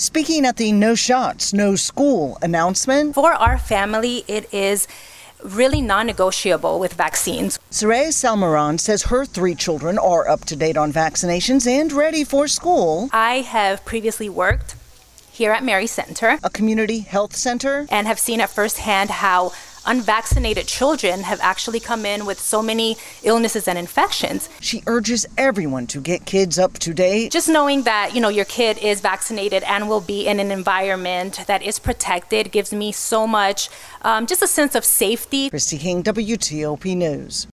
speaking at the No Shots, No School announcement. For our family, it is really non-negotiable with vaccines. Soraya Salmaran says her 3 children are up to date on vaccinations and ready for school. I have previously worked here at Mary Center, a community health center, and have seen at firsthand how unvaccinated children have actually come in with so many illnesses and infections. She urges everyone to get kids up to date. Just knowing that, your kid is vaccinated and will be in an environment that is protected gives me so much, just a sense of safety. Christy King, WTOP News.